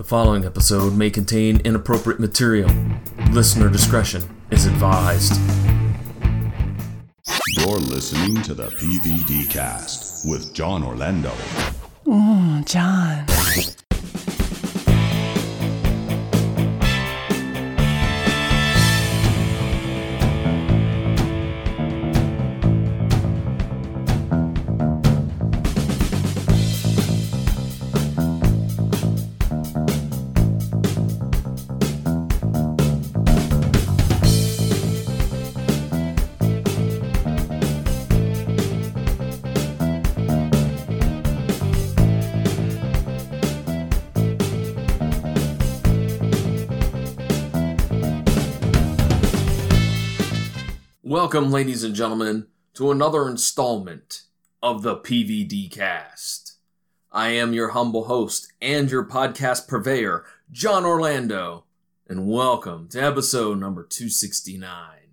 The following episode may contain inappropriate material. Listener discretion is advised. You're listening to the PVD Cast with John Orlando. John. Welcome, ladies and gentlemen, to another installment of the PVD Cast. I am your humble host and your podcast purveyor, John Orlando, and welcome to episode number 269.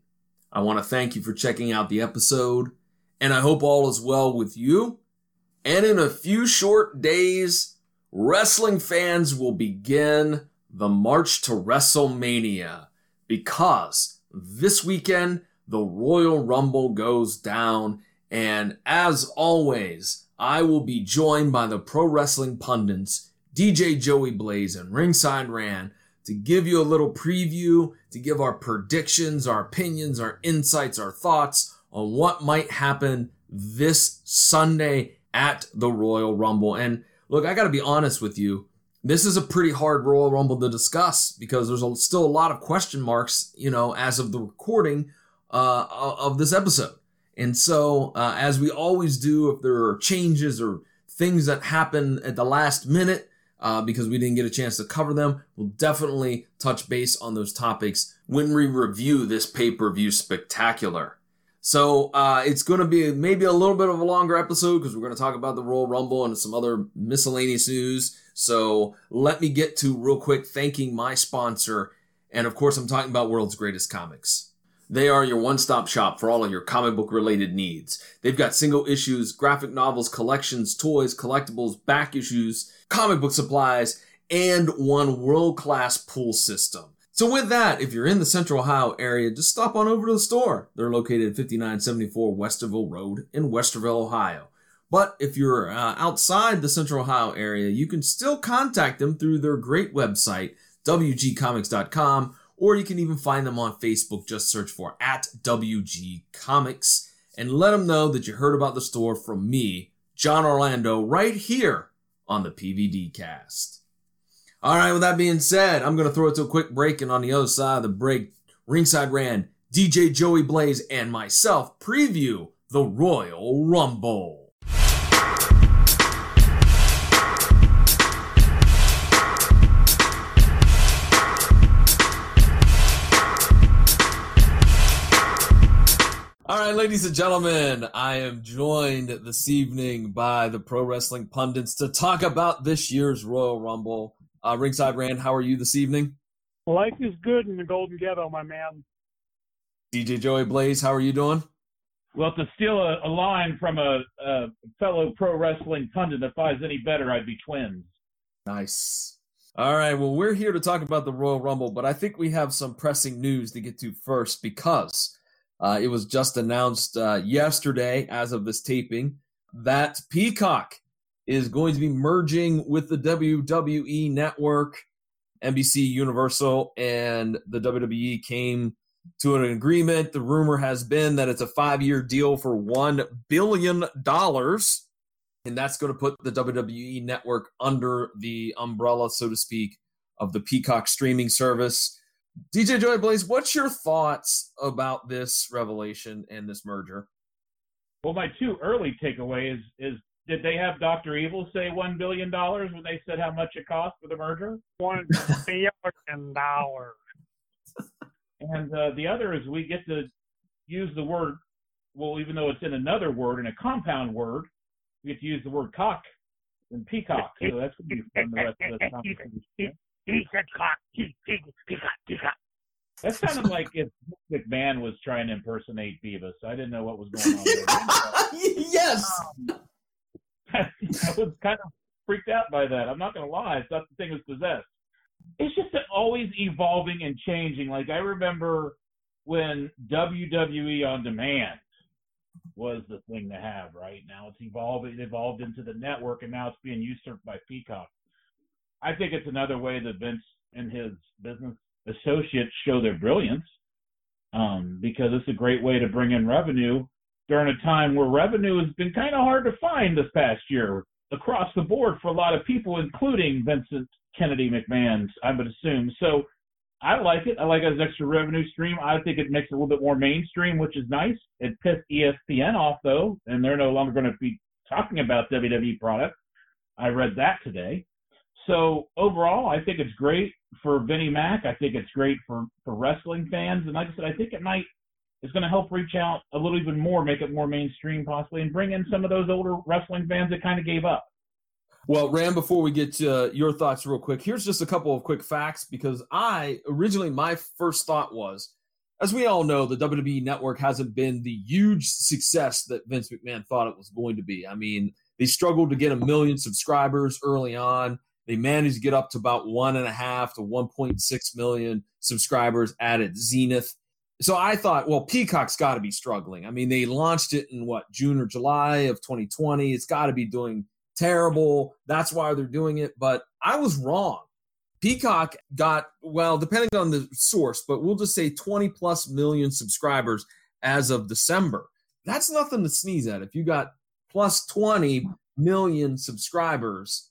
I want to thank you for checking out the episode, and I hope all is well with you. And in a few short days, wrestling fans will begin the march to WrestleMania, because this weekend, the Royal Rumble goes down, and as always, I will be joined by the pro wrestling pundits, DJ Joey Blaze and Ringside Ran, to give you a little preview, to give our predictions, our opinions, our insights, our thoughts on what might happen this Sunday at the Royal Rumble. And look, I gotta be honest with you, this is a pretty hard Royal Rumble to discuss because there's still a lot of question marks, as of the recording of this episode. And so, as we always do, if there are changes or things that happen at the last minute, because we didn't get a chance to cover them, we'll definitely touch base on those topics when we review this pay-per-view spectacular. So, it's going to be maybe a little bit of a longer episode because we're going to talk about the Royal Rumble and some other miscellaneous news. So, let me get to real quick thanking my sponsor. And of course, I'm talking about World's Greatest Comics. They are your one-stop shop for all of your comic book related needs. They've got single issues, graphic novels, collections, toys, collectibles, back issues, comic book supplies, and one world-class pool system. So with that, if you're in the Central Ohio area, just stop on over to the store. They're located at 5974 Westerville Road in Westerville, Ohio. But if you're outside the Central Ohio area, you can still contact them through their great website, wgcomics.com, or you can even find them on Facebook. Just search for @WG Comics and let them know that you heard about the store from me, John Orlando, right here on the PVD Cast. All right, with that being said, I'm going to throw it to a quick break, and on the other side of the break, Ringside Ran, DJ Joey Blaze, and myself preview the Royal Rumble. All right, ladies and gentlemen, I am joined this evening by the pro wrestling pundits to talk about this year's Royal Rumble. Ringside Rand, how are you this evening? Life is good in the Golden Ghetto, my man. DJ Joey Blaze, how are you doing? Well, to steal a line from a fellow pro wrestling pundit, if I was any better, I'd be twins. Nice. All right, well, we're here to talk about the Royal Rumble, but I think we have some pressing news to get to first because it was just announced yesterday, as of this taping, that Peacock is going to be merging with the WWE Network. NBC Universal and the WWE came to an agreement. The rumor has been that it's a 5-year deal for $1 billion, and that's going to put the WWE Network under the umbrella, so to speak, of the Peacock streaming service. DJ Joey Blaze, what's your thoughts about this revelation and this merger? Well, my two early takeaways is did they have Dr. Evil say $1 billion when they said how much it cost for the merger? $1 billion. And the other is we get to use the word, well, even though it's in another word, in a compound word, we get to use the word cock and peacock. So that's going to be fun the rest of the conversation. He said cock. Peacock. That sounded like if McMahon was trying to impersonate Beavis. I didn't know what was going on there. Yes! I was kind of freaked out by that. I'm not going to lie. I thought the thing was possessed. it's just always evolving and changing. Like I remember when WWE On Demand was the thing to have. Right now, it's evolved. It evolved into the network, and now it's being usurped by Peacock. I think it's another way that Vince and his business associates show their brilliance, because it's a great way to bring in revenue during a time where revenue has been kind of hard to find this past year across the board for a lot of people, including Vincent Kennedy McMahon's, I would assume. So I like it. I like it as an extra revenue stream. I think it makes it a little bit more mainstream, which is nice. It pissed ESPN off, though, and they're no longer going to be talking about WWE products. I read that today. So overall, I think it's great for Vinnie Mac. I think it's great for wrestling fans. And like I said, I think it's going to help reach out a little even more, make it more mainstream possibly, and bring in some of those older wrestling fans that kind of gave up. Well, Ram, before we get to your thoughts real quick, here's just a couple of quick facts, because my first thought was, as we all know, the WWE Network hasn't been the huge success that Vince McMahon thought it was going to be. I mean, they struggled to get 1 million subscribers early on. They managed to get up to about 1.5 to 1.6 million subscribers at its zenith. So I thought, well, Peacock's got to be struggling. I mean, they launched it in June or July of 2020. It's got to be doing terrible. That's why they're doing it. But I was wrong. Peacock got, well, depending on the source, but we'll just say 20 plus million subscribers as of December. That's nothing to sneeze at. If you got plus 20 million subscribers,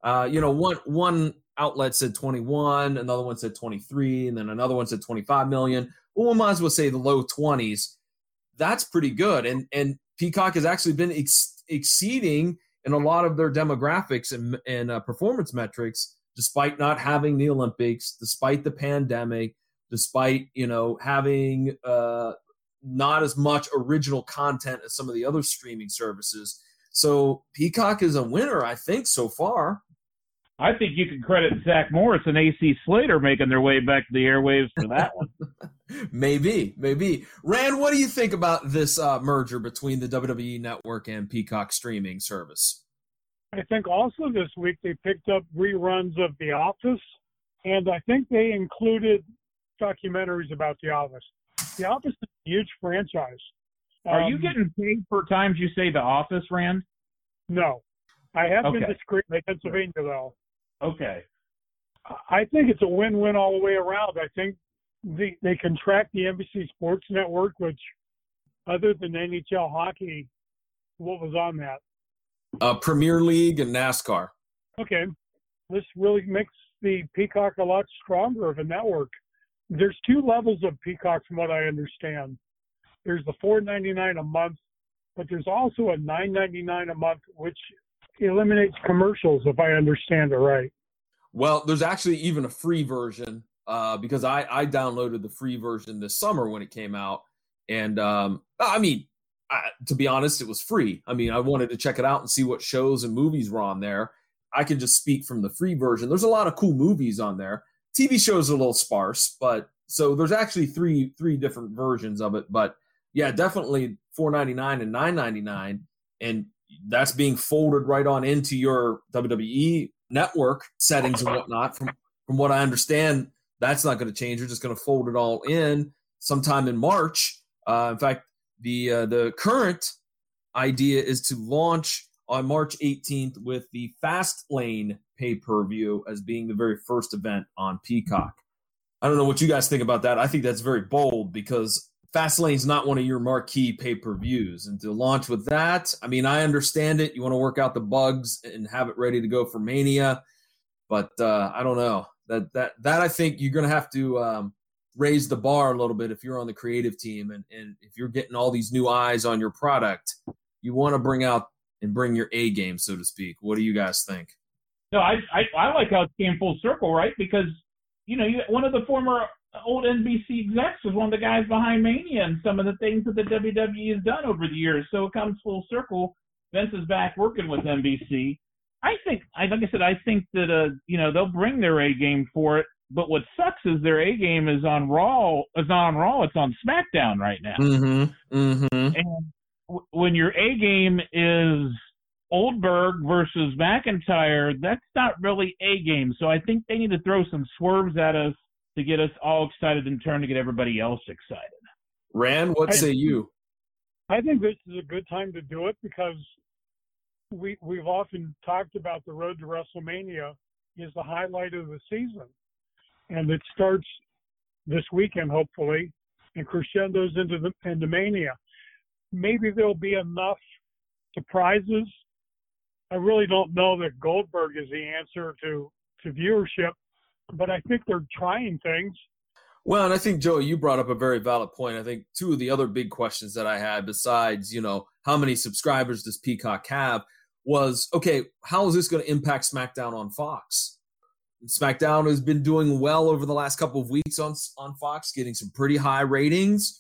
one outlet said 21, another one said 23, and then another one said 25 million. Well, we might as well say the low 20s. That's pretty good. And Peacock has actually been exceeding in a lot of their demographics and performance metrics, despite not having the Olympics, despite the pandemic, despite, having not as much original content as some of the other streaming services. So Peacock is a winner, I think, so far. I think you can credit Zach Morris and AC Slater making their way back to the airwaves for that one. Maybe. Rand, what do you think about this merger between the WWE Network and Peacock streaming service? I think also this week they picked up reruns of The Office, and I think they included documentaries about The Office. The Office is a huge franchise. Are you getting paid per times you say The Office, Rand? No. I have been discreetly in Pennsylvania, though. Okay. I think it's a win-win all the way around. I think they contract the NBC Sports Network, which, other than NHL hockey, what was on that? Premier League and NASCAR. Okay. This really makes the Peacock a lot stronger of a network. There's 2 levels of Peacock from what I understand. There's the $4.99 a month, but there's also a $9.99 a month, which eliminates commercials, if I understand it right. Well, there's actually even a free version, because I downloaded the free version this summer when it came out. And, to be honest, it was free. I mean, I wanted to check it out and see what shows and movies were on there. I can just speak from the free version. There's a lot of cool movies on there. TV shows are a little sparse, but so there's actually three different versions of it. But yeah, definitely $4.99 and $9.99, and that's being folded right on into your WWE network settings and whatnot. From what I understand, that's not going to change. You're just going to fold it all in sometime in March. In fact, the current idea is to launch on March 18th with the Fastlane pay-per-view as being the very first event on Peacock. I don't know what you guys think about that. I think that's very bold because Fastlane's not one of your marquee pay-per-views. And to launch with that, I mean, I understand it. You want to work out the bugs and have it ready to go for Mania. But I don't know. That I think you're going to have to raise the bar a little bit if you're on the creative team. And if you're getting all these new eyes on your product, you want to bring your A game, so to speak. What do you guys think? No, I like how it came full circle, right? Because, one of the former old NBC execs was one of the guys behind Mania and some of the things that the WWE has done over the years. So it comes full circle. Vince is back working with NBC. I think that, they'll bring their A game for it. But what sucks is their A game is on Raw. It's not on Raw. It's on SmackDown right now. Mm-hmm. Mm-hmm. And when your A game is Goldberg versus McIntyre, that's not really a game. So I think they need to throw some swerves at us to get us all excited in turn to get everybody else excited. Rand, what say you? I think this is a good time to do it because we've often talked about the road to WrestleMania is the highlight of the season. And it starts this weekend, hopefully, and crescendos into Mania. Maybe there'll be enough surprises. I really don't know that Goldberg is the answer to viewership, but I think they're trying things. Well, and I think, Joey, you brought up a very valid point. I think two of the other big questions that I had besides, how many subscribers does Peacock have was, okay, how is this going to impact SmackDown on Fox? SmackDown has been doing well over the last couple of weeks on Fox, getting some pretty high ratings.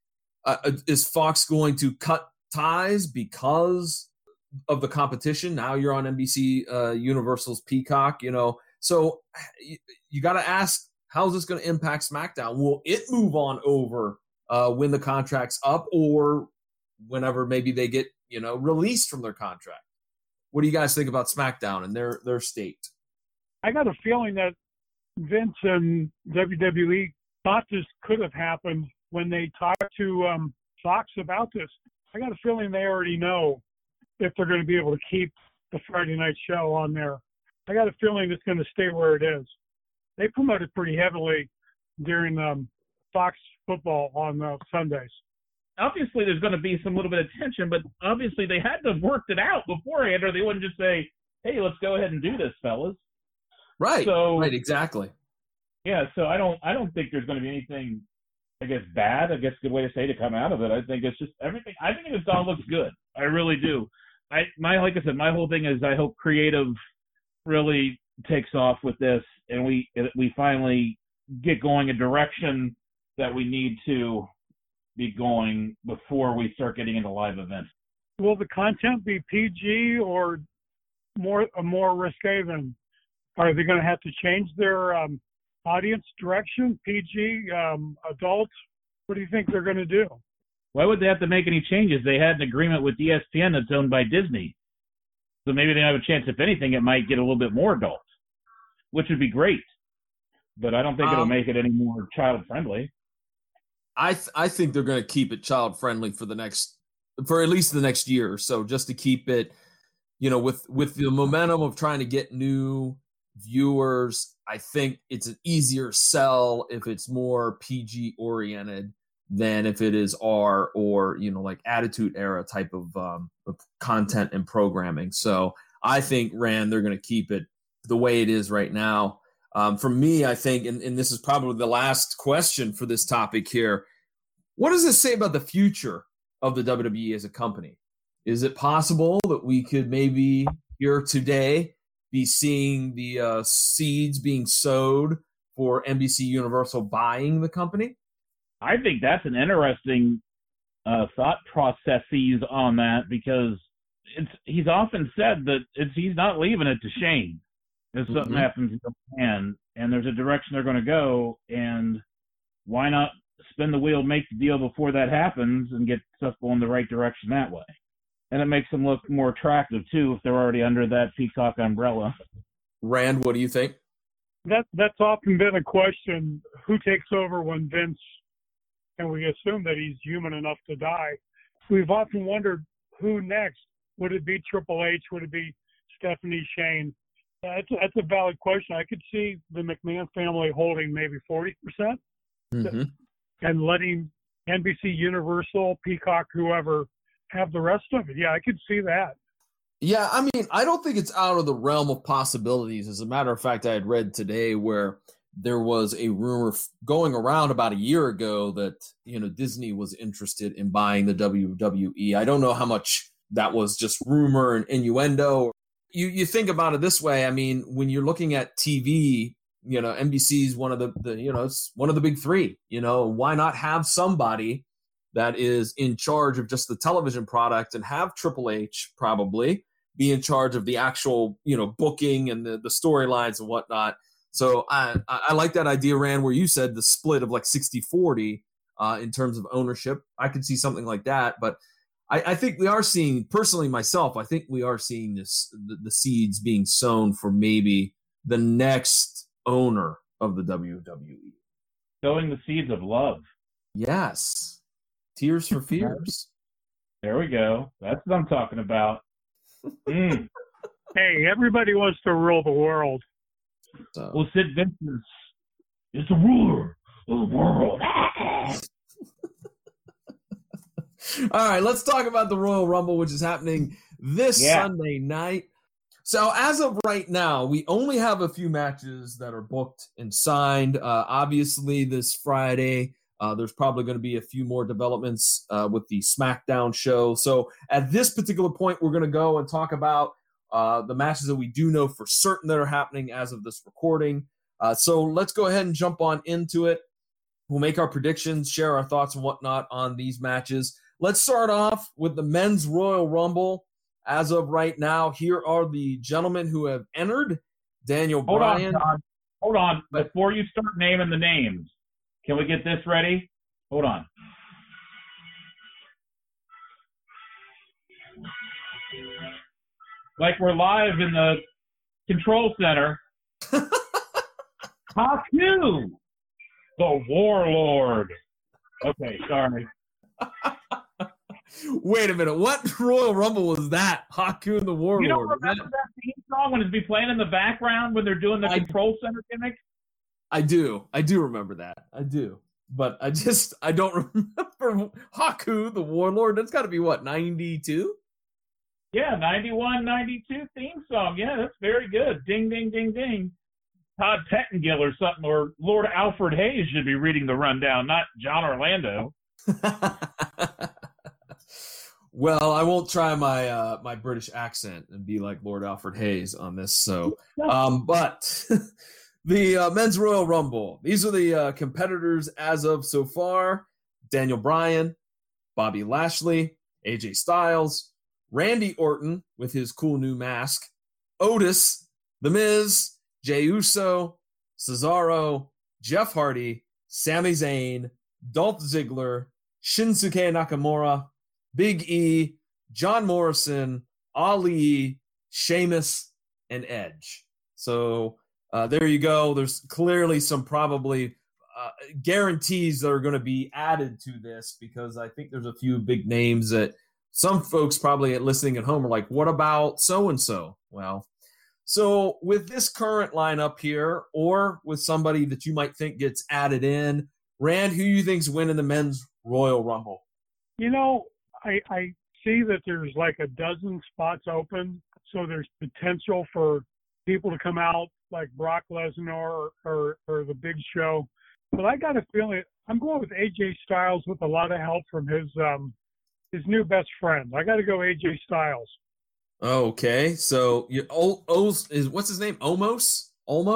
Is Fox going to cut ties because of the competition? Now you're on NBC Universal's Peacock, So you got to ask, how is this going to impact SmackDown? Will it move on over when the contract's up or whenever maybe they get, released from their contract? What do you guys think about SmackDown and their state? I got a feeling that Vince and WWE thought this could have happened when they talked to Fox about this. I got a feeling they already know if they're going to be able to keep the Friday night show on there. I got a feeling it's going to stay where it is. They promote it pretty heavily during Fox football on Sundays. Obviously, there's going to be some little bit of tension, but obviously they had to have worked it out beforehand, or they wouldn't just say, "Hey, let's go ahead and do this, fellas." Right. So, right. Exactly. Yeah. So I don't think there's going to be anything, I guess, bad. I guess a good way to say, to come out of it. I think it's just everything. I think it all looks good. I really do. Like I said, my whole thing is I hope creative really takes off with this, and we finally get going a direction that we need to be going before we start getting into live events. Will the content be PG or more risque than? Are they going to have to change their audience direction? PG, adult? What do you think they're going to do? Why would they have to make any changes? They had an agreement with ESPN that's owned by Disney. So maybe they have a chance, if anything, it might get a little bit more adult, which would be great. But I don't think it'll make it any more child-friendly. I think they're going to keep it child-friendly for at least the next year or so, just to keep it, with the momentum of trying to get new viewers. I think it's an easier sell if it's more PG oriented than if it is R or, like Attitude Era type of content and programming. So I think, Rand, they're going to keep it the way it is right now. For me, I think, and this is probably the last question for this topic here, what does this say about the future of the WWE as a company? Is it possible that we could maybe here today be seeing the seeds being sowed for NBC Universal buying the company? I think that's an interesting thought processes on that, because he's often said that he's not leaving it to Shane if something happens in Japan, and there's a direction they're going to go, and why not spin the wheel, make the deal before that happens, and get stuff going the right direction that way? And it makes them look more attractive, too, if they're already under that Peacock umbrella. Rand, what do you think? That's often been a question. Who takes over when Vince, and we assume that he's human enough to die. We've often wondered who next. Would it be Triple H? Would it be Stephanie, Shane? That's a valid question. I could see the McMahon family holding maybe 40% and letting NBC Universal, Peacock, whoever, have the rest of it. Yeah, I could see that. Yeah, I mean, I don't think it's out of the realm of possibilities. As a matter of fact, I had read today where there was a rumor going around about a year ago that, Disney was interested in buying the WWE. I don't know how much that was just rumor and innuendo. You think about it this way. I mean, when you're looking at TV, NBC is one of the it's one of the big three. Why not have somebody that is in charge of just the television product and have Triple H probably be in charge of the actual, booking and the storylines and whatnot. So I like that idea, Rand, where you said the split of like 60-40 in terms of ownership. I could see something like that. But I think we are seeing, personally myself, I think we are seeing the seeds being sown for maybe the next owner of the WWE. Sowing the seeds of love. Yes. Tears for Fears. There we go. That's what I'm talking about. Hey, everybody wants to rule the world. So. Well, Sid Vicious is the ruler of the world. All right, let's talk about the Royal Rumble, which is happening this Sunday night. So as of right now, we only have a few matches that are booked and signed. Obviously, this Friday, there's probably going to be a few more developments with the SmackDown show. So at this particular point, we're going to go and talk about the matches that we do know for certain that are happening as of this recording. So let's go ahead and jump on into it. We'll make our predictions, share our thoughts and whatnot on these matches. Let's start off with the Men's Royal Rumble. As of right now, here are the gentlemen who have entered. Daniel Bryan. Hold on. Before you start naming the names, can we get this ready? Hold on. Like we're live in the control center. Haku, the Warlord. Okay, sorry. Wait a minute. What Royal Rumble was that? Haku and the Warlord. You don't remember that theme song when it's be playing in the background when they're doing the control center gimmick? I do. I do remember that. I do. But I don't remember Haku, the Warlord. That's got to be what, 92? Yeah, 91, 92 theme song. Yeah, that's very good. Ding, ding, ding, ding. Todd Pettengill or something, or Lord Alfred Hayes should be reading the rundown, not John Orlando. Well, I won't try my my British accent and be like Lord Alfred Hayes on this. So, but the Men's Royal Rumble. These are the competitors as of so far: Daniel Bryan, Bobby Lashley, AJ Styles, Randy Orton with his cool new mask, Otis, The Miz, Jey Uso, Cesaro, Jeff Hardy, Sami Zayn, Dolph Ziggler, Shinsuke Nakamura, Big E, John Morrison, Ali, Sheamus, and Edge. So there you go. There's clearly some probably guarantees that are going to be added to this because I think there's a few big names that some folks probably listening at home are like, what about so-and-so? Well, so with this current lineup here or with somebody that you might think gets added in, Rand, who you think's winning the Men's Royal Rumble? You know, I see that there's like a dozen spots open, so there's potential for people to come out like Brock Lesnar or the Big Show. But I got a feeling I'm going with AJ Styles with a lot of help from his new best friend. I got to go AJ Styles. Okay, so what's his name? Almost.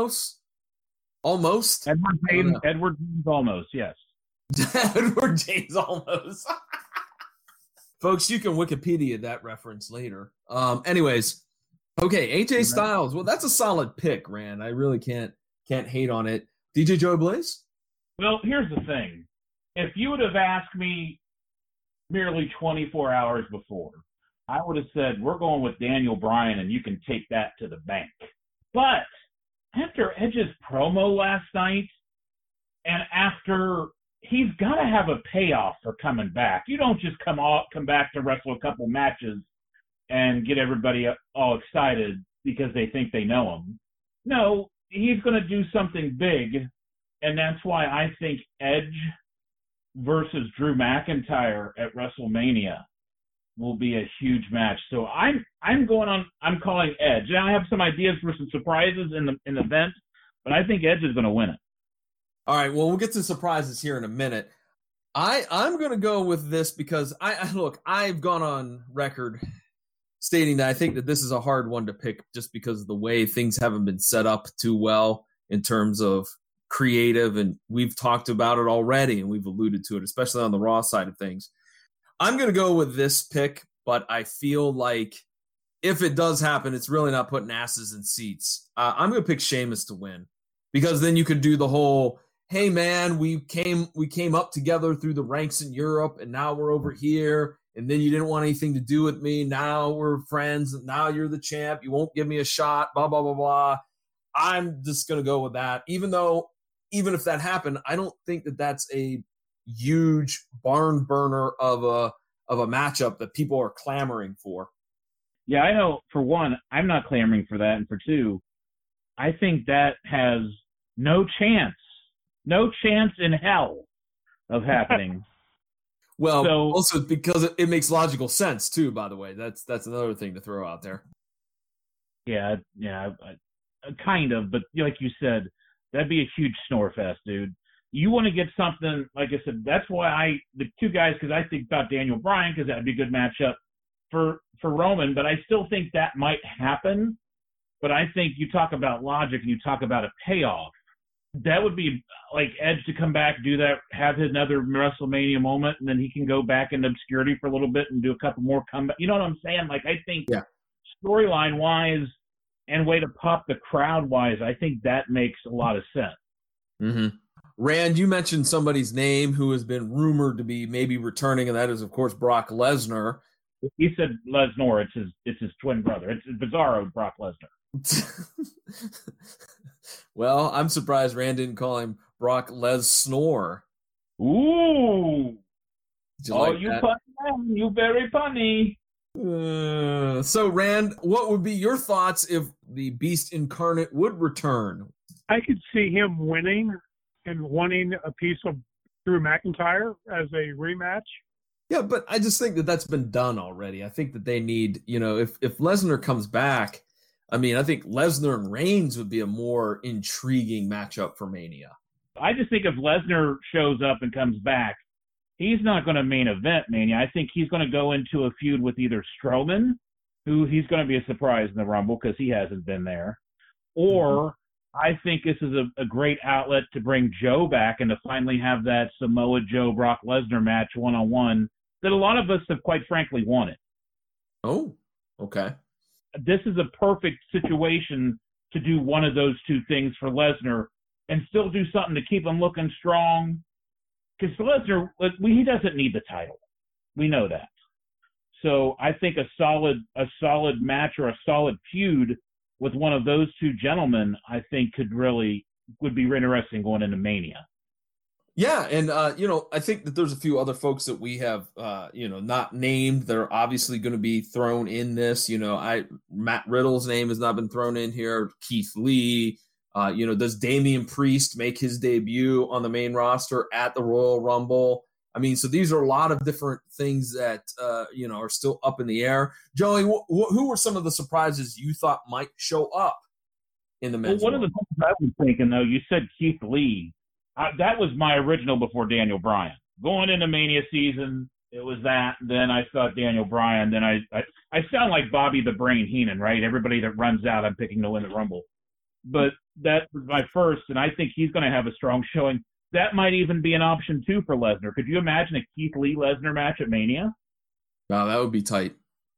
Edward James Almost, yes. Edward James Almost. Folks, you can Wikipedia that reference later. Anyways, okay, AJ Styles. Well, that's a solid pick, Rand. I really can't hate on it. DJ Joey Blaze? Well, here's the thing. If you would have asked me merely 24 hours before, I would have said, we're going with Daniel Bryan, and you can take that to the bank. But after Edge's promo last night, and after he's got to have a payoff for coming back. You don't just come back to wrestle a couple matches and get everybody all excited because they think they know him. No, he's going to do something big, and that's why I think Edge versus Drew McIntyre at WrestleMania will be a huge match. So I'm calling Edge. Now I have some ideas for some surprises in the event, but I think Edge is going to win it. All right, well, we'll get to surprises here in a minute. I'm going to go with this because I've gone on record stating that I think that this is a hard one to pick just because of the way things haven't been set up too well in terms of creative, and we've talked about it already and we've alluded to it, especially on the Raw side of things. I'm going to go with this pick, but I feel like if it does happen, it's really not putting asses in seats. I'm going to pick Sheamus to win because then you could do the whole, hey man, we came up together through the ranks in Europe and now we're over here and then you didn't want anything to do with me. Now we're friends. Now you're the champ. You won't give me a shot, blah, blah, blah, blah. I'm just going to go with that. Even if that happened, I don't think that that's a huge barn burner of a matchup that people are clamoring for. Yeah, I know. For one, I'm not clamoring for that. And for two, I think that has no chance in hell of happening. Well, also because it makes logical sense too, by the way. That's another thing to throw out there. Yeah, kind of. But like you said, that'd be a huge snore fest, dude. You want to get something, like I said, that's why the two guys, because I think about Daniel Bryan, because that'd be a good matchup for Roman, but I still think that might happen. But I think you talk about logic and you talk about a payoff. That would be like Edge to come back, do that, have another WrestleMania moment, and then he can go back into obscurity for a little bit and do a couple more comeback. You know what I'm saying? Like, I think storyline-wise and way to pop the crowd-wise, I think that makes a lot of sense. Mm-hmm. Rand, you mentioned somebody's name who has been rumored to be maybe returning, and that is, of course, Brock Lesnar. He said Lesnar. It's his twin brother. It's Bizarro Brock Lesnar. Well, I'm surprised Rand didn't call him Brock Lesnar. Ooh. You like you that? punny, you very punny. So, Rand, what would be your thoughts if the Beast Incarnate would return? I could see him winning and wanting a piece of Drew McIntyre as a rematch. Yeah, but I just think that that's been done already. I think that they need, if Lesnar comes back, I mean, I think Lesnar and Reigns would be a more intriguing matchup for Mania. I just think if Lesnar shows up and comes back, he's not going to main event Mania. I think he's going to go into a feud with either Strowman, who he's going to be a surprise in the Rumble because he hasn't been there, or I think this is a great outlet to bring Joe back and to finally have that Samoa Joe Brock Lesnar match one-on-one that a lot of us have quite frankly wanted. Oh, okay. This is a perfect situation to do one of those two things for Lesnar and still do something to keep him looking strong. Because Lesnar, he doesn't need the title. We know that. So I think a solid match or a solid feud with one of those two gentlemen, I think would be interesting going into Mania. Yeah, and I think that there's a few other folks that we have not named. They're obviously going to be thrown in this. Matt Riddle's name has not been thrown in here. Keith Lee. Does Damian Priest make his debut on the main roster at the Royal Rumble? I mean, so these are a lot of different things that are still up in the air. Joey, who were some of the surprises you thought might show up in the men's? Well, one of the things I was thinking, though, you said Keith Lee. That was my original before Daniel Bryan. Going into Mania season, it was that. Then I thought Daniel Bryan. Then I sound like Bobby the Brain Heenan, right? Everybody that runs out, I'm picking to win the Rumble. But that was my first, and I think he's going to have a strong showing. That might even be an option, too, for Lesnar. Could you imagine a Keith Lee-Lesnar match at Mania? Wow, that would be tight.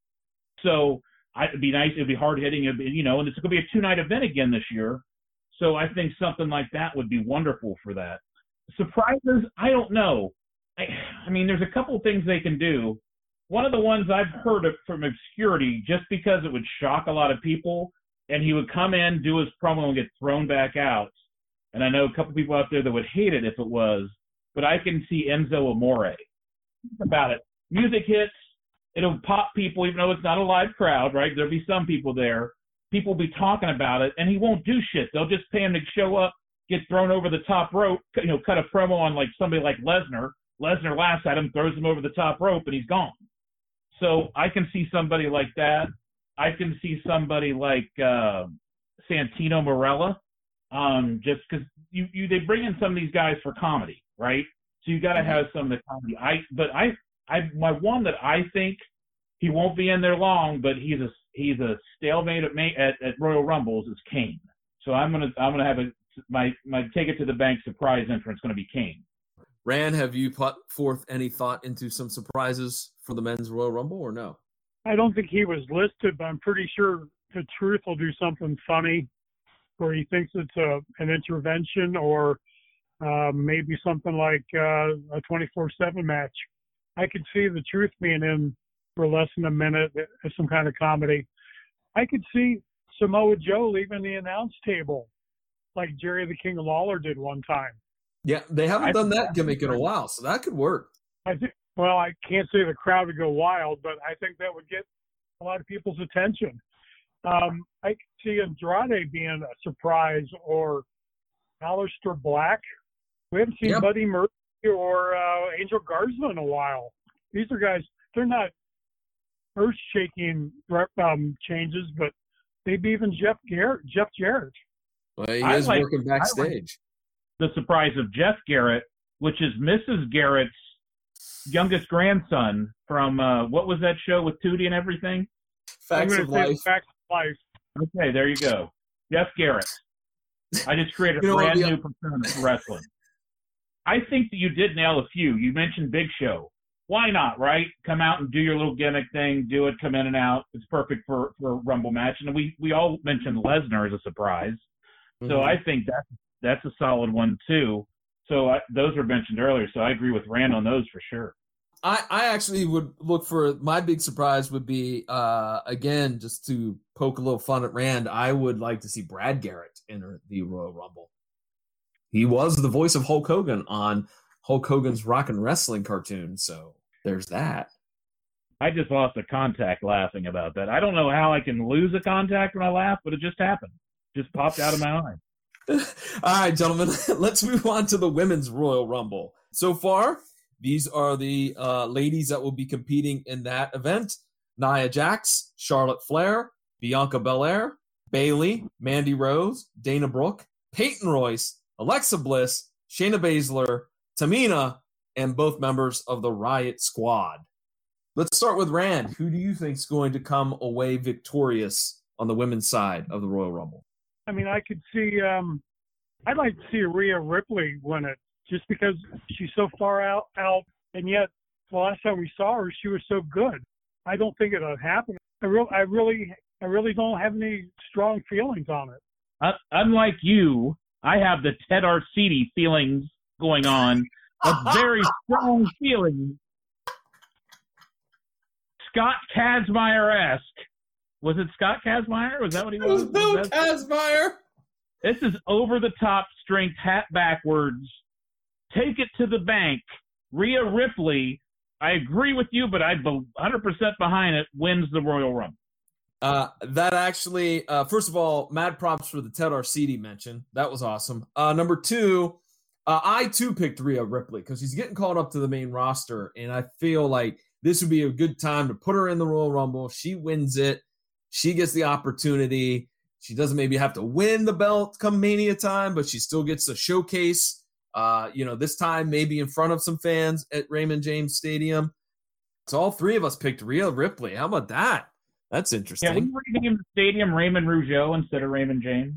So it'd be nice. It'd be hard-hitting, and it's going to be a two-night event again this year. So I think something like that would be wonderful for that. Surprises, I don't know. I mean, there's a couple of things they can do. One of the ones I've heard of from obscurity, just because it would shock a lot of people, and he would come in, do his promo, and get thrown back out. And I know a couple people out there that would hate it if it was, but I can see Enzo Amore. Think about it. Music hits, it'll pop people, even though it's not a live crowd, right? There'll be some people there. People will be talking about it, and he won't do shit. They'll just pay him to show up, get thrown over the top rope, cut a promo on like somebody like Lesnar. Lesnar laughs at him, throws him over the top rope, and he's gone. So I can see somebody like that. I can see somebody like Santino Marella, just because they bring in some of these guys for comedy, right? So you got to have some of the comedy. My one that I think he won't be in there long, but he's a stalemate at Royal Rumbles is Kane. So I'm gonna have my take it to the bank surprise entrance going to be Kane. Rand, have you put forth any thought into some surprises for the men's Royal Rumble or no? I don't think he was listed, but I'm pretty sure the Truth will do something funny where he thinks it's an intervention or maybe something like a 24/7 match. I could see the Truth being in for less than a minute as some kind of comedy. I could see Samoa Joe leaving the announce table like Jerry the King Lawler did one time. Yeah, they haven't done that gimmick in a while, so that could work. I can't say the crowd would go wild, but I think that would get a lot of people's attention. I could see Andrade being a surprise, or Aleister Black. We haven't seen Buddy Murphy or Angel Garza in a while. These are guys, they're not earth-shaking changes, but maybe even Jeff Jarrett. Well, he is working backstage. The surprise of Jeff Jarrett, which is Mrs. Jarrett's youngest grandson from, what was that show with Tootie and everything? Facts of Life. Okay, there you go. Jeff Jarrett. I just created a brand new persona for wrestling. I think that you did nail a few. You mentioned Big Show. Why not, right? Come out and do your little gimmick thing, do it, come in and out. It's perfect for a Rumble match. And we all mentioned Lesnar as a surprise. So I think that's a solid one, too. So those were mentioned earlier, so I agree with Rand on those for sure. I actually would look for, my big surprise would be, again, just to poke a little fun at Rand, I would like to see Brad Garrett enter the Royal Rumble. He was the voice of Hulk Hogan on Hulk Hogan's Rockin' Wrestling cartoon, so there's that. I just lost a contact laughing about that. I don't know how I can lose a contact when I laugh, but it just happened. Just popped out of my eye. All right, gentlemen, let's move on to the Women's Royal Rumble. So far, these are the ladies that will be competing in that event. Nia Jax, Charlotte Flair, Bianca Belair, Bayley, Mandy Rose, Dana Brooke, Peyton Royce, Alexa Bliss, Shayna Baszler, Tamina, and both members of the Riot Squad. Let's start with Rand. Who do you think is going to come away victorious on the women's side of the Royal Rumble? I mean, I could see, I'd like to see Rhea Ripley win it just because she's so far out, and yet the last time we saw her, she was so good. I don't think it'll happen. I really don't have any strong feelings on it. Unlike you, I have the Ted Arcidi feelings going on, a very strong feeling. Scott Kazmaier-esque. Was it Scott Kazmaier? Was that what he was? It was Bill Kazmaier. This is over-the-top strength, hat backwards. Take it to the bank. Rhea Ripley, I agree with you, but I'm 100% behind it, wins the Royal Rumble. That actually, first of all, mad props for the Ted Arcidi mention. That was awesome. Number two, I too picked Rhea Ripley because she's getting called up to the main roster, and I feel like this would be a good time to put her in the Royal Rumble. She wins it. She gets the opportunity. She doesn't maybe have to win the belt come Mania time, but she still gets a showcase. This time maybe in front of some fans at Raymond James Stadium. So all three of us picked Rhea Ripley. How about that? That's interesting. Yeah, we renamed the stadium Raymond Rougeau instead of Raymond James.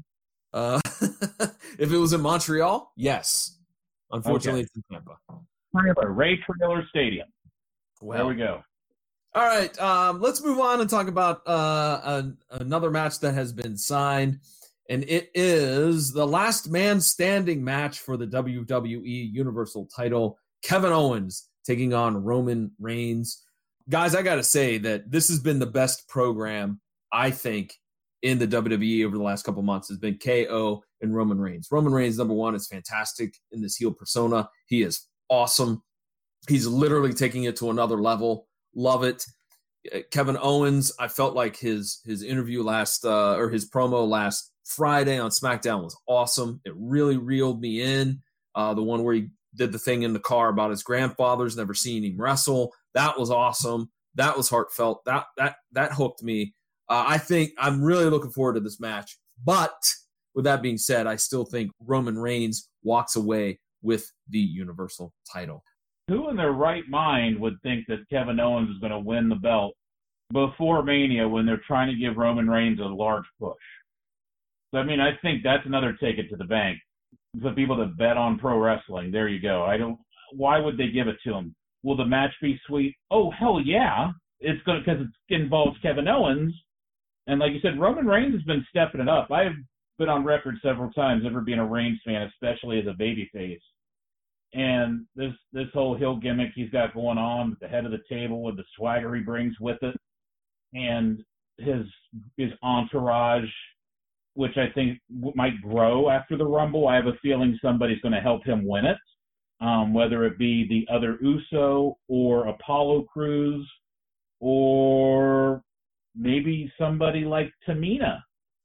If it was in Montreal, yes. Unfortunately, It's in Tampa. Ray Traylor Stadium. Well, there we go. All right, let's move on and talk about another match that has been signed, and it is the last man standing match for the WWE Universal title. Kevin Owens taking on Roman Reigns. Guys, I got to say that this has been the best program, I think, in the WWE over the last couple months has been KO and Roman Reigns. Roman Reigns, number one, is fantastic in this heel persona. He is awesome. He's literally taking it to another level. Love it. Kevin Owens, I felt like his interview his promo last Friday on SmackDown was awesome. It really reeled me in. The one where he did the thing in the car about his grandfather's never seen him wrestle. That was awesome. That was heartfelt. That hooked me. I think I'm really looking forward to this match. But with that being said, I still think Roman Reigns walks away with the Universal title. Who in their right mind would think that Kevin Owens is going to win the belt before Mania when they're trying to give Roman Reigns a large push? So, I mean, I think that's another take it to the bank. The people that bet on pro wrestling, there you go. Why would they give it to him? Will the match be sweet? Oh, hell yeah. It's going to, because it involves Kevin Owens. And like you said, Roman Reigns has been stepping it up. I've been on record several times ever being a Reigns fan, especially as a babyface. and this whole heel gimmick he's got going on at the head of the table with the swagger he brings with it, and his entourage, which I think might grow after the Rumble. I have a feeling somebody's going to help him win it, whether it be the other Uso or Apollo Crews, or maybe somebody like Tamina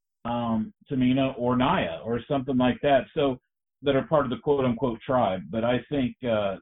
or Nia or something like that. So that are part of the quote-unquote tribe. But I think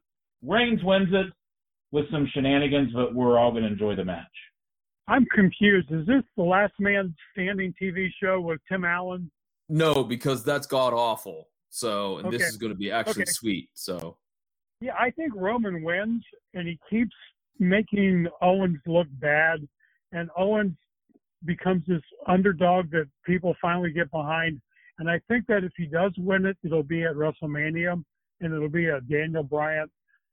Reigns wins it with some shenanigans, but we're all going to enjoy the match. I'm confused. Is this the Last Man Standing TV show with Tim Allen? No, because that's god-awful. So, and Okay. this is going to be actually Okay. sweet. So, Yeah, I think Roman wins, and he keeps making Owens look bad, and Owens becomes this underdog that people finally get behind. And I think that if he does win it, it'll be at WrestleMania, and it'll be a Daniel Bryan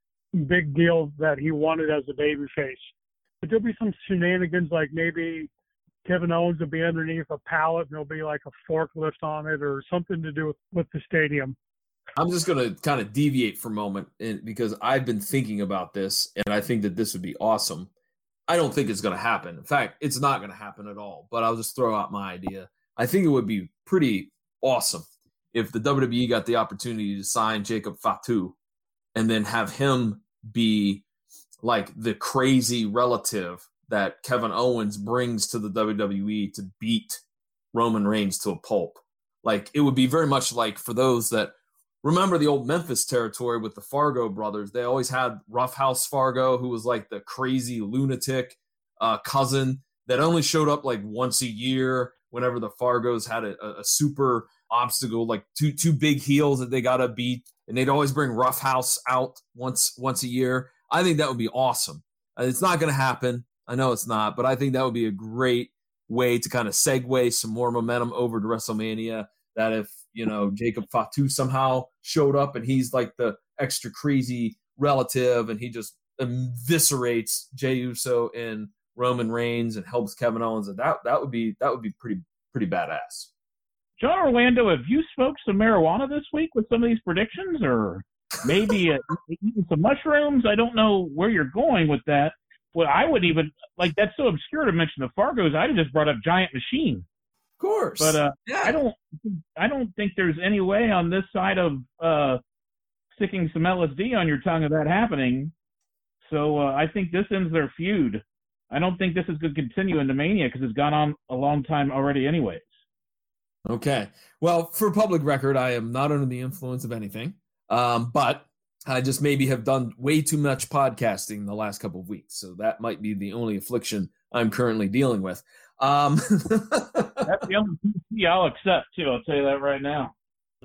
big deal that he won it as a babyface. But there'll be some shenanigans, like maybe Kevin Owens will be underneath a pallet, and there'll be like a forklift on it or something to do with the stadium. I'm just going to kind of deviate for a moment because I've been thinking about this, and I think that this would be awesome. I don't think it's going to happen. In fact, it's not going to happen at all, but I'll just throw out my idea. I think it would be pretty awesome if the WWE got the opportunity to sign Jacob Fatu and then have him be like the crazy relative that Kevin Owens brings to the WWE to beat Roman Reigns to a pulp. Like, it would be very much like, for those that remember the old Memphis territory with the Fargo brothers, they always had Roughhouse Fargo, who was like the crazy lunatic cousin that only showed up like once a year whenever the Fargos had a super obstacle, like two big heels that they got to beat. And they'd always bring Roughhouse out once a year. I think that would be awesome. It's not going to happen. I know it's not, but I think that would be a great way to kind of segue some more momentum over to WrestleMania. That if, Jacob Fatu somehow showed up and he's like the extra crazy relative and he just eviscerates Jey Uso and Roman Reigns and helps Kevin Owens, that would be pretty badass. John Orlando, have you smoked some marijuana this week with some of these predictions, or maybe eating some mushrooms? I don't know where you're going with that. Well, I would even, like, that's so obscure to mention the Fargos. I'd have just brought up Giant Machine. Of course. But yeah. I don't think there's any way on this side of sticking some LSD on your tongue of that happening. So I think this ends their feud. I don't think this is going to continue into Mania because it's gone on a long time already anyways. Okay. Well, for public record, I am not under the influence of anything, but I just maybe have done way too much podcasting the last couple of weeks. So that might be the only affliction I'm currently dealing with. That's the only PC I'll accept, too. I'll tell you that right now.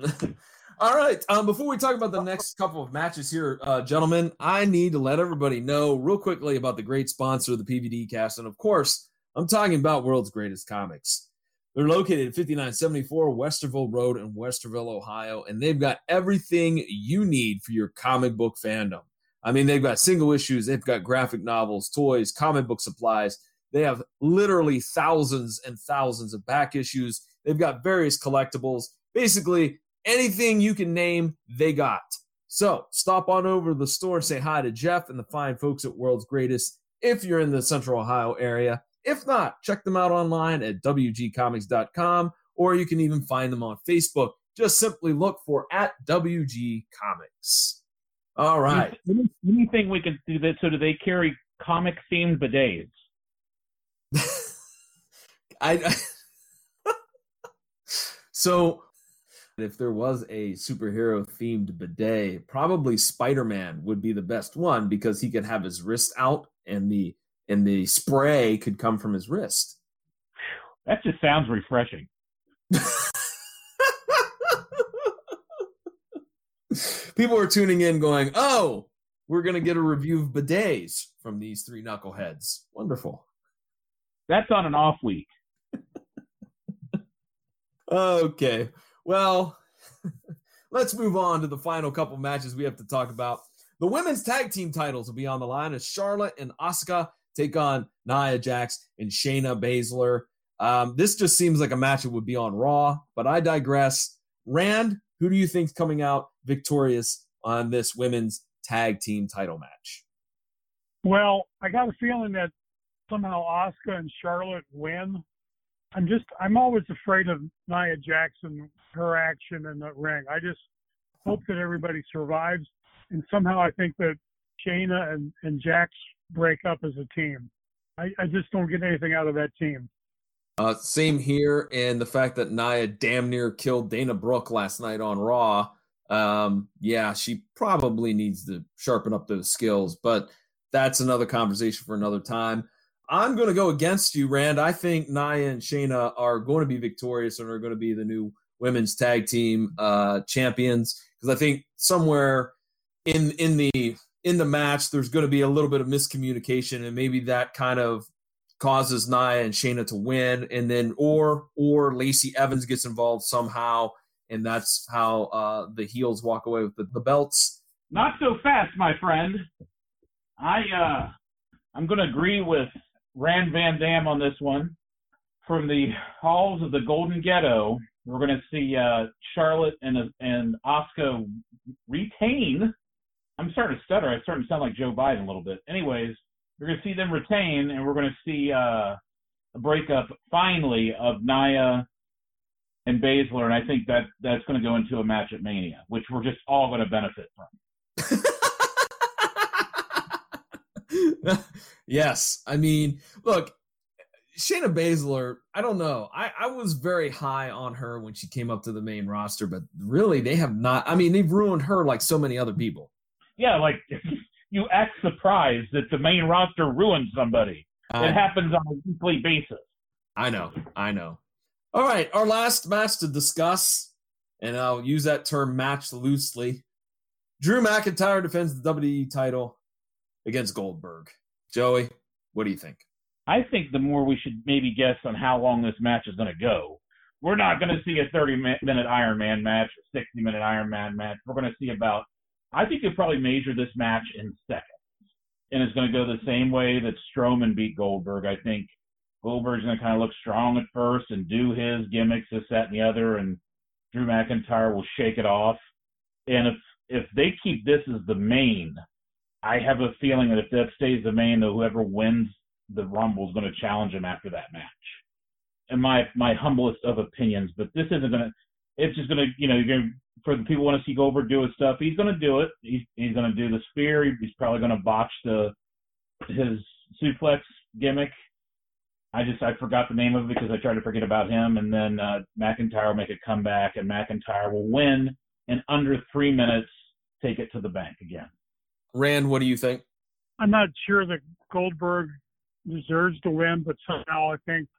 All right. Before we talk about the next couple of matches here, gentlemen, I need to let everybody know real quickly about the great sponsor of the PVD cast. And, of course, I'm talking about World's Greatest Comics. They're located at 5974 Westerville Road in Westerville, Ohio, and they've got everything you need for your comic book fandom. I mean, they've got single issues, they've got graphic novels, toys, comic book supplies. They have literally thousands and thousands of back issues. They've got various collectibles. Basically, anything you can name, they got. So stop on over to the store and say hi to Jeff and the fine folks at World's Greatest if you're in the Central Ohio area. If not, check them out online at WGComics.com, or you can even find them on Facebook. Just simply look for @WG Comics. All right. Anything we can do that? So do they carry comic-themed bidets? So if there was a superhero-themed bidet, probably Spider-Man would be the best one because he could have his wrist out and the spray could come from his wrist. That just sounds refreshing. People are tuning in going, oh, we're going to get a review of bidets from these three knuckleheads. Wonderful. That's on an off week. Okay. Well, let's move on to the final couple matches we have to talk about. The women's tag team titles will be on the line as Charlotte and Asuka take on Nia Jax and Shayna Baszler. This just seems like a match that would be on Raw, but I digress. Rand, who do you think's coming out victorious on this women's tag team title match? Well, I got a feeling that somehow Asuka and Charlotte win. I'm always afraid of Nia Jackson, her action in the ring. I just hope that everybody survives. And somehow I think that Shayna and Jax break up as a team. I just don't get anything out of that team. Same here, and the fact that Nia damn near killed Dana Brooke last night on Raw. Yeah, she probably needs to sharpen up those skills, but that's another conversation for another time. I'm going to go against you, Rand. I think Nia and Shayna are going to be victorious and are going to be the new women's tag team champions, because I think somewhere in the match there's going to be a little bit of miscommunication, and maybe that kind of causes Nia and Shayna to win, and then or Lacey Evans gets involved somehow, and that's how the heels walk away with the belts. Not so fast, my friend. I'm going to agree with Rand Van Dam on this one. From the halls of the Golden Ghetto, we're going to see Charlotte and Asuka retain. I'm starting to stutter. I'm starting to sound like Joe Biden a little bit. Anyways, we're going to see them retain, and we're going to see a breakup, finally, of Nia and Baszler, and I think that's going to go into a match at Mania, which we're just all going to benefit from. Yes. I mean, look, Shayna Baszler, I don't know. I was very high on her when she came up to the main roster, but really they have not. I mean, they've ruined her like so many other people. Yeah, like you act surprised that the main roster ruined somebody. It happens on a weekly basis. I know. All right, our last match to discuss, and I'll use that term match loosely. Drew McIntyre defends the WWE title against Goldberg. Joey, what do you think? I think the more we should maybe guess on how long this match is going to go. We're not going to see a 30-minute Iron Man match, a 60-minute Iron Man match. We're going to see I think you'll probably measure this match in seconds. And it's going to go the same way that Strowman beat Goldberg. I think Goldberg's going to kind of look strong at first and do his gimmicks, this, that, and the other, and Drew McIntyre will shake it off. And if they keep this as the main, I have a feeling that if that stays the main, that whoever wins the Rumble is going to challenge him after that match. And my humblest of opinions, but this isn't going to – it's just going to – you're going to, for the people who want to see Goldberg do his stuff, he's going to do it. He's going to do the spear. He's probably going to botch his suplex gimmick. I forgot the name of it because I tried to forget about him. And then McIntyre will make a comeback, and McIntyre will win in under 3 minutes, take it to the bank again. Rand, what do you think? I'm not sure that Goldberg deserves to win, but somehow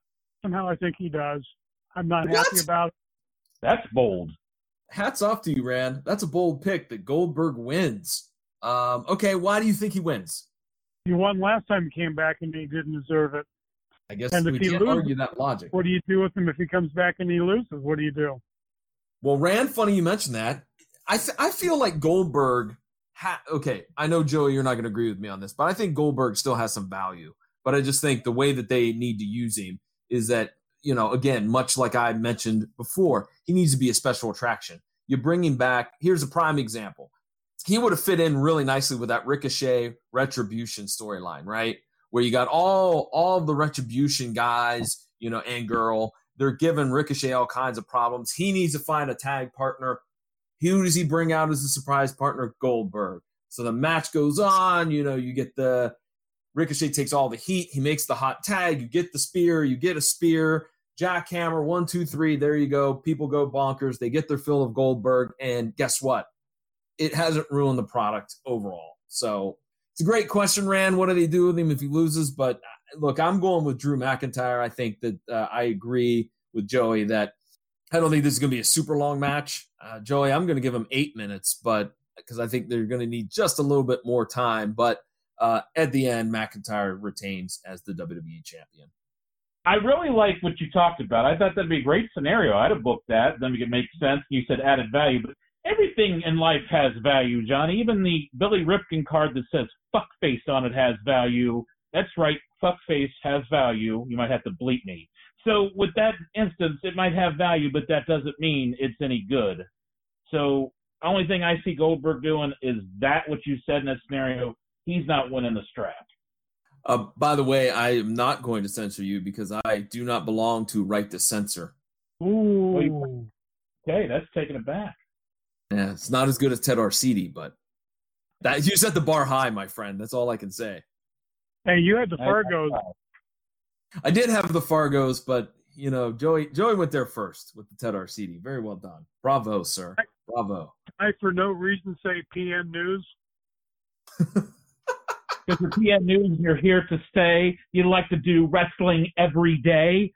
I think he does. I'm not happy about it. That's bold. Hats off to you, Rand. That's a bold pick that Goldberg wins. Okay, why do you think he wins? He won last time he came back, and he didn't deserve it. I guess we can't argue that logic. What do you do with him if he comes back and he loses? What do you do? Well, Rand, funny you mentioned that. I feel like Goldberg okay, I know, Joey, you're not going to agree with me on this, but I think Goldberg still has some value. But I just think the way that they need to use him is that, again, much like I mentioned before, he needs to be a special attraction. You bring him back. Here's a prime example. He would have fit in really nicely with that Ricochet Retribution storyline, right? Where you got all the Retribution guys, and girl. They're giving Ricochet all kinds of problems. He needs to find a tag partner. Who does he bring out as a surprise partner? Goldberg. So the match goes on. You get the Ricochet takes all the heat. He makes the hot tag. You get the spear. You get a spear. Jackhammer, 1, 2, 3. There you go. People go bonkers. They get their fill of Goldberg. And guess what? It hasn't ruined the product overall. So it's a great question, Rand. What do they do with him if he loses? But look, I'm going with Drew McIntyre. I think that I agree with Joey that I don't think this is going to be a super long match. Joey, I'm going to give him 8 minutes, but because I think they're going to need just a little bit more time. But at the end, McIntyre retains as the WWE champion. I really like what you talked about. I thought that'd be a great scenario. I'd have booked that. Then it make sense. You said added value, but everything in life has value, Johnny. Even the Billy Ripken card that says fuckface on it has value. That's right. Fuckface has value. You might have to bleep me. So with that instance, it might have value, but that doesn't mean it's any good. So only thing I see Goldberg doing is that what you said in that scenario. He's not winning the strap. By the way, I am not going to censor you because I do not belong to Right to Censor. Ooh. Okay, that's taking it back. Yeah, it's not as good as Ted Arcidi, but that you set the bar high, my friend. That's all I can say. Hey, you had the Fargos. I did have the Fargos, but Joey went there first with the Ted Arcidi. Very well done. Bravo, sir. Bravo. I, for no reason, say PN News. Because the PN News, you're here to stay. You like to do wrestling every day.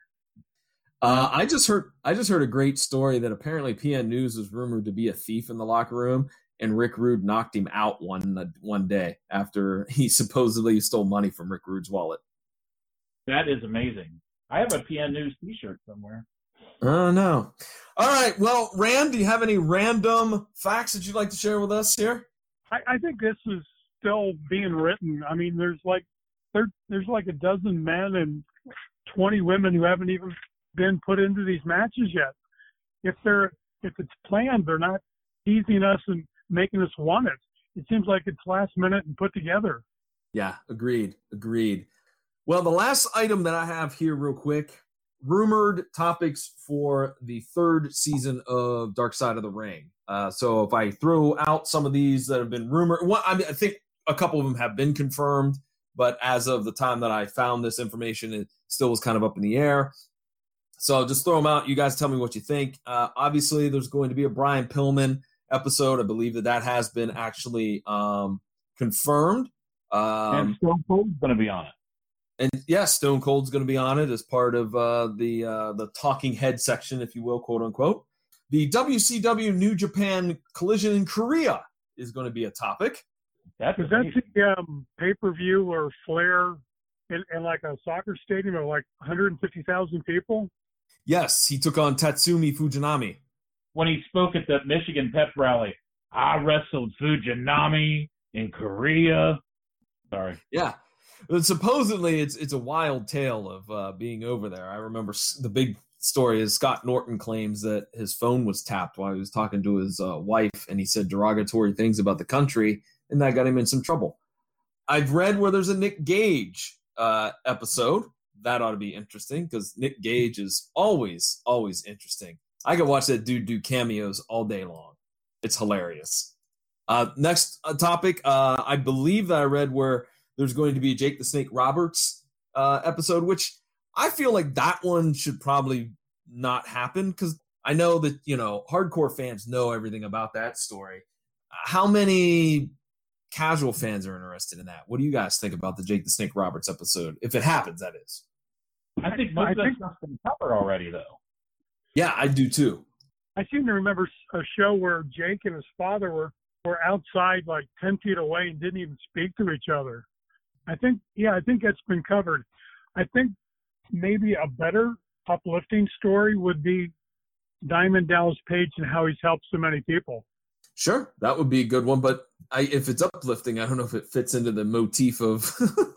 I just heard a great story that apparently PN News was rumored to be a thief in the locker room, and Rick Rude knocked him out one day after he supposedly stole money from Rick Rude's wallet. That is amazing. I have a PN News T-shirt somewhere. Oh, no. All right. Well, Rand, do you have any random facts that you'd like to share with us here? I think this is still being written. I mean, there's like a dozen men and 20 women who haven't even been put into these matches yet. If it's planned, they're not teasing us and making us want it. It seems like it's last minute and put together. Yeah, agreed. Well, the last item that I have here real quick, rumored topics for the third season of Dark Side of the Ring. So if I throw out some of these that have been rumored, I think a couple of them have been confirmed, but as of the time that I found this information, it still was kind of up in the air. So I'll just throw them out. You guys tell me what you think. Obviously, there's going to be a Brian Pillman episode. I believe that has been actually confirmed. And Stone Cold's going to be on it. And yes, Stone Cold's going to be on it as part of the talking head section, if you will, quote unquote. The WCW New Japan Collision in Korea is going to be a topic. Is that the pay-per-view or Flair in like a soccer stadium of like 150,000 people? Yes, he took on Tatsumi Fujinami. When he spoke at the Michigan pep rally, I wrestled Fujinami in Korea. Sorry. Yeah. But supposedly it's a wild tale of being over there. I remember the big story is Scott Norton claims that his phone was tapped while he was talking to his wife, and he said derogatory things about the country, and that got him in some trouble. I've read where there's a Nick Gage episode. That ought to be interesting because Nick Gage is always interesting. I could watch that dude do cameos all day long. It's hilarious. Next topic, I believe that I read where there's going to be a Jake the Snake Roberts episode, which I feel like that one should probably not happen because I know that, hardcore fans know everything about that story. How many casual fans are interested in that? What do you guys think about the Jake the Snake Roberts episode? If it happens, that is. I think most of that stuff's been covered already, though. Yeah, I do too. I seem to remember a show where Jake and his father were outside like 10 feet away and didn't even speak to each other. I think that's been covered. I think maybe a better uplifting story would be Diamond Dallas Page and how he's helped so many people. Sure, that would be a good one. But if it's uplifting, I don't know if it fits into the motif of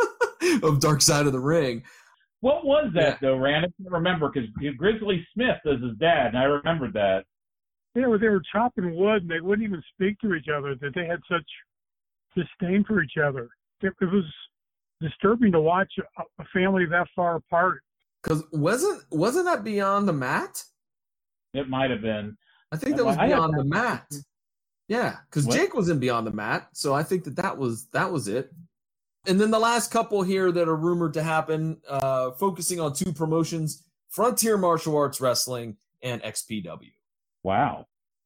of Dark Side of the Ring. What was that, though, Rand? I can't remember because Grizzly Smith is his dad, and I remembered that. They were chopping wood, and they wouldn't even speak to each other, that they had such disdain for each other. It was disturbing to watch a family that far apart. Because wasn't that Beyond the Mat? It might have been. I think that was Beyond the Mat. Yeah, because Jake was in Beyond the Mat, so I think that was it. And then the last couple here that are rumored to happen, focusing on two promotions: Frontier Martial Arts Wrestling and XPW. Wow!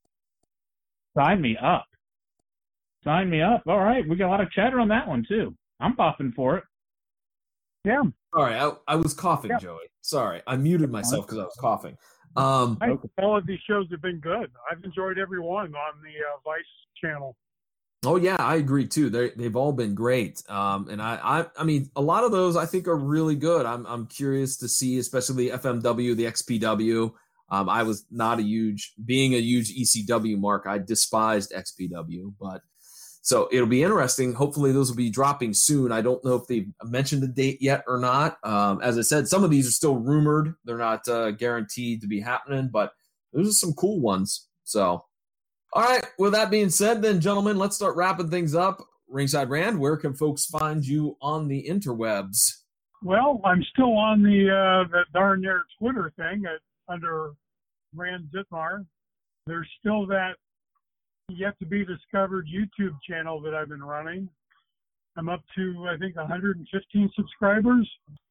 Sign me up. Sign me up. All right, we got a lot of chatter on that one too. I'm popping for it. Yeah. Sorry, I was coughing, yeah. Joey. Sorry, I muted myself because I was coughing. All of these shows have been good. I've enjoyed every one on the Vice channel. Oh yeah, I agree too. They've all been great. And I mean, a lot of those I think are really good. I'm curious to see, especially the FMW, the XPW. I was not being a huge ECW mark. I despised XPW, but so it'll be interesting. Hopefully those will be dropping soon. I don't know if they've mentioned the date yet or not. As I said, some of these are still rumored. They're not guaranteed to be happening, but those are some cool ones. So All right. With that being said, then, gentlemen, let's start wrapping things up. Ringside Rand, where can folks find you on the interwebs? Well, I'm still on the that darn near Twitter thing under Rand Zitmar. There's still that yet to be discovered YouTube channel that I've been running. I'm up to, I think, 115 subscribers.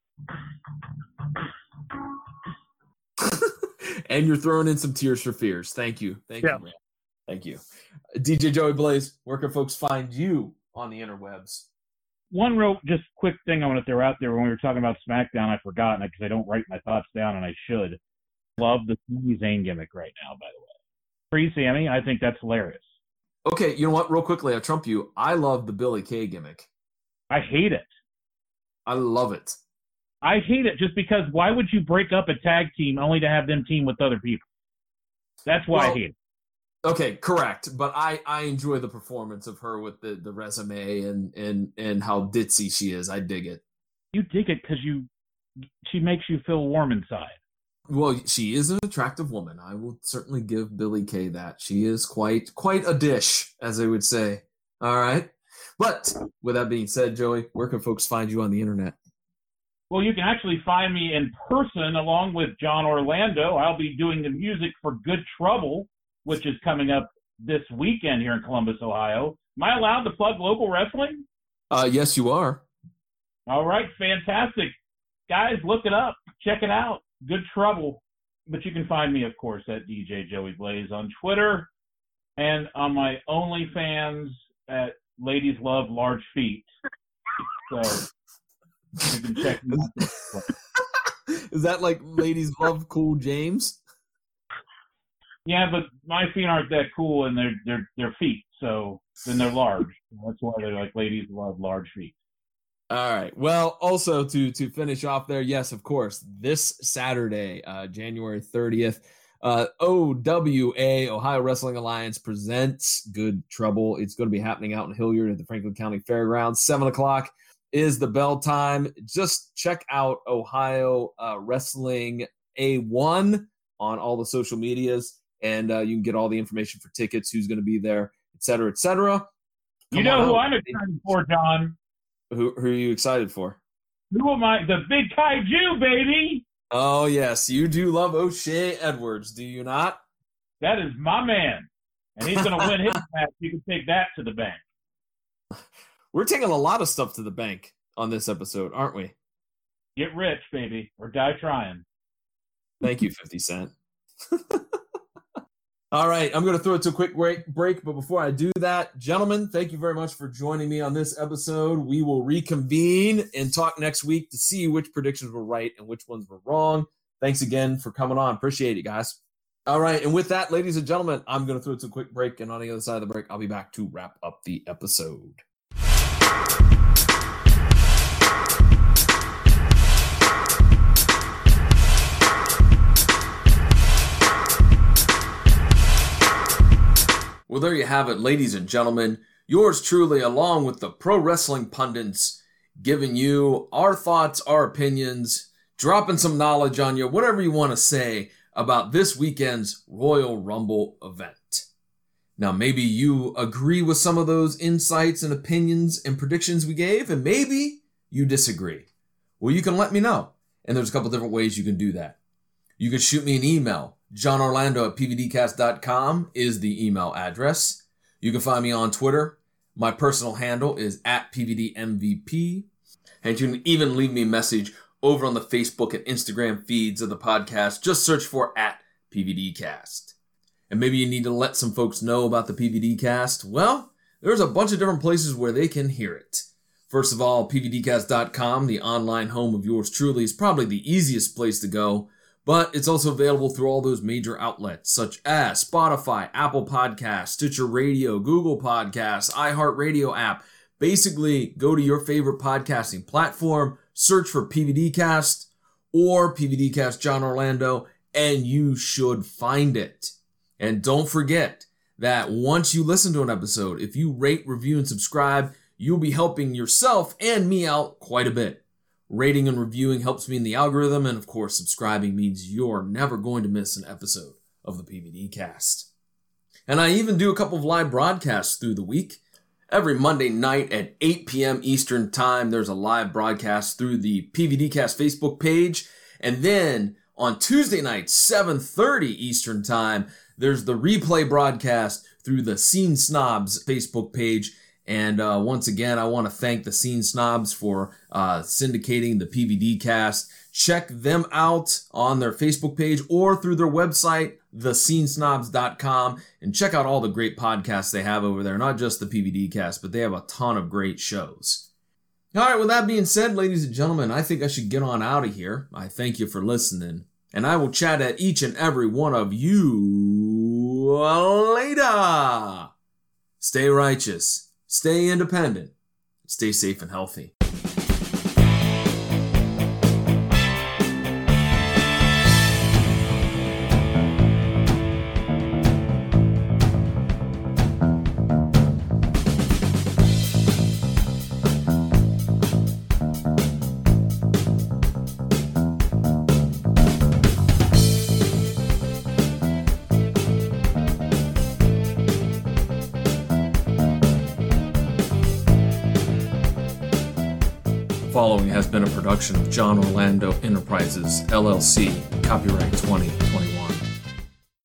And you're throwing in some Tears for Fears. Thank you. Thank you, man. Thank you. DJ Joey Blaze, where can folks find you on the interwebs? One real just quick thing I want to throw out there. When we were talking about SmackDown, I forgot because I don't write my thoughts down, and I should. Love the Sami Zayn gimmick right now, by the way. Free Sammy, I think that's hilarious. Okay, you know what? Real quickly, I trump you. I love the Billy Kay gimmick. I hate it. I love it. I hate it just because why would you break up a tag team only to have them team with other people? That's why I hate it. Okay, correct. But I enjoy the performance of her with the resume and how ditzy she is. I dig it. You dig it because she makes you feel warm inside. Well, she is an attractive woman. I will certainly give Billy Kay that. She is quite a dish, as they would say. All right. But with that being said, Joey, where can folks find you on the internet? Well, you can actually find me in person along with John Orlando. I'll be doing the music for Good Trouble, which is coming up this weekend here in Columbus, Ohio. Am I allowed to plug local wrestling? Yes, you are. All right, fantastic. Guys, look it up. Check it out. Good Trouble. But you can find me, of course, at DJ Joey Blaze on Twitter and on my OnlyFans at Ladies Love Large Feet. So you can check me out. Is that like Ladies Love Cool James? Yeah, but my feet aren't that cool, and they're feet, so then they're large. That's why they're like Ladies Love Large Feet. All right. Well, also to finish off there, yes, of course, this Saturday, January 30th, OWA, Ohio Wrestling Alliance, presents Good Trouble. It's going to be happening out in Hilliard at the Franklin County Fairgrounds. 7 o'clock is the bell time. Just check out Ohio Wrestling A1 on all the social medias, and you can get all the information for tickets, who's going to be there, et cetera, et cetera. You know who I'm excited for, John? Who are you excited for? Who am I? The Big Kaiju, baby! Oh, yes. You do love O'Shea Edwards, do you not? That is my man. And he's going to win his match. You can take that to the bank. We're taking a lot of stuff to the bank on this episode, aren't we? Get rich, baby, or die trying. Thank you, 50 Cent. All right, I'm going to throw it to a quick break, but before I do that, gentlemen, thank you very much for joining me on this episode. We will reconvene and talk next week to see which predictions were right and which ones were wrong. Thanks again for coming on. Appreciate it, guys. All right, and with that, ladies and gentlemen, I'm going to throw it to a quick break, and on the other side of the break, I'll be back to wrap up the episode. Well, there you have it, ladies and gentlemen. Yours truly, along with the pro wrestling pundits, giving you our thoughts, our opinions, dropping some knowledge on you, whatever you want to say about this weekend's Royal Rumble event. Now, maybe you agree with some of those insights and opinions and predictions we gave, and maybe you disagree. Well, you can let me know, and there's a couple different ways you can do that. You can shoot me an email. JohnOrlando@pvdcast.com is the email address. You can find me on Twitter. My personal handle is @PVDMVP. And you can even leave me a message over on the Facebook and Instagram feeds of the podcast. Just search for @PVDcast. And maybe you need to let some folks know about the PVDcast. Well, there's a bunch of different places where they can hear it. First of all, PVDcast.com, the online home of yours truly, is probably the easiest place to go. But it's also available through all those major outlets such as Spotify, Apple Podcasts, Stitcher Radio, Google Podcasts, iHeartRadio app. Basically, go to your favorite podcasting platform, search for PVDcast or PVDcast John Orlando, and you should find it. And don't forget that once you listen to an episode, if you rate, review, and subscribe, you'll be helping yourself and me out quite a bit. Rating and reviewing helps me in the algorithm, and of course, subscribing means you're never going to miss an episode of the PVD Cast. And I even do a couple of live broadcasts through the week. Every Monday night at 8 p.m. Eastern Time, there's a live broadcast through the PVDcast Facebook page. And then on Tuesday night, 7:30 Eastern Time, there's the replay broadcast through the Scene Snobs Facebook page. And once again, I want to thank the Scene Snobs for syndicating the PVDcast. Check them out on their Facebook page or through their website, thescenesnobs.com, and check out all the great podcasts they have over there. Not just the PVDcast, but they have a ton of great shows. All right, with that being said, ladies and gentlemen, I think I should get on out of here. I thank you for listening, and I will chat at each and every one of you later. Stay righteous, stay independent, stay safe and healthy. Following has been a production of John Orlando Enterprises, LLC, copyright 2021.